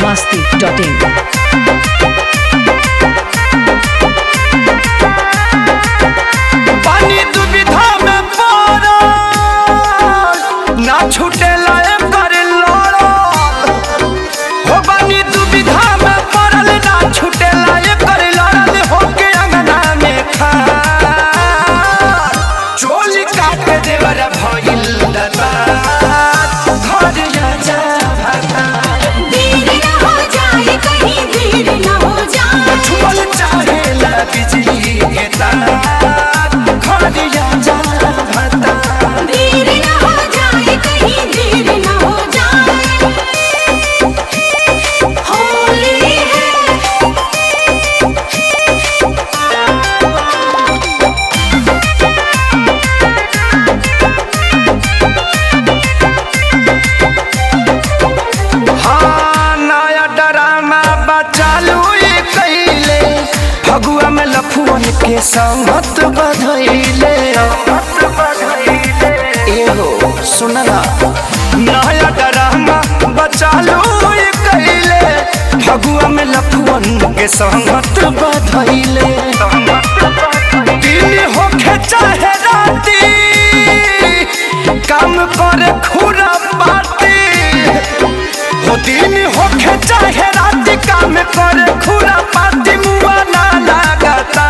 masti.in. पानी दुविधा में पड़ल ना छूटेला एकर लड़ल हो पानी दुविधा में पड़ल ना छूटेला एकर लड़ल होके अंगना में खार चोली काट देवर भइल दता घर जा भाता देर न हो जाए कहीं देर न हो जाए छुअल चाहेला बिजली के तार घर जा भाता देर न हो जाए कहीं देर न हो जाए होली है हाँ नया ड्रामा बचालू कैले फगुआ में लफुअन के संगत बधैले एहो सुनला नया ड्रामा बचालू कैले फगुआ में लफुअन के संगत बधैले दिन होखे चाहे राती काम करे खुरा बाती हो दिन होखे चाहे रात काम करे खुरा पाती मुआ ना लागता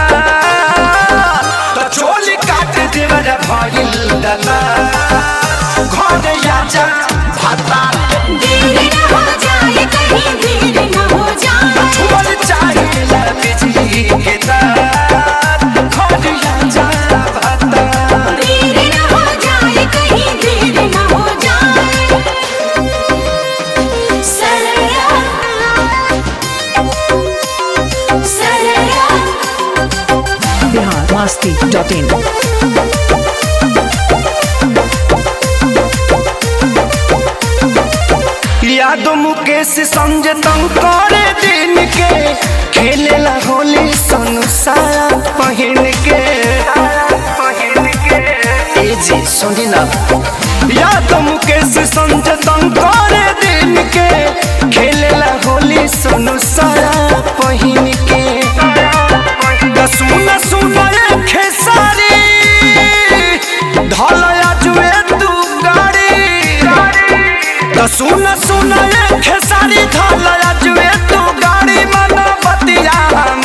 तो चोली काट देवर भइल दला घर आजा भाता देर न हो जाए कहीं देर न हो जाए छुअल चाहेला बिजली के तार घर आजा भाता देर न हो जाए कहीं देर न हो जाए सरया सरया Bihar masti.in. यादो मुकेश संजय तंग करे दिन के खेलेला होली संसार पहिन के ए जी सुनी ना यादो मुकेश संजय तंग करे दिन के खेलेला होली संसार पहिन के सुना सुना खेसारी ढलया जुए तू गाड़ी सुन सुन खेसारी ढलया जुए तू गाड़ी मना बतिया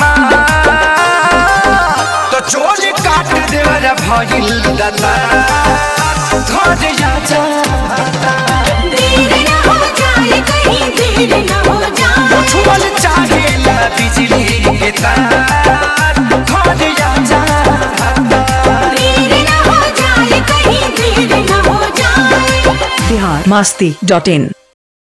तो चोली काट देवर भइल दता घर जा देर न हो जाए कहीं देर न हो जाए छुअल चाहेला बिजली के तार घर जा देर न हो जाए कहीं देर न हो जाए Bihar masti.in.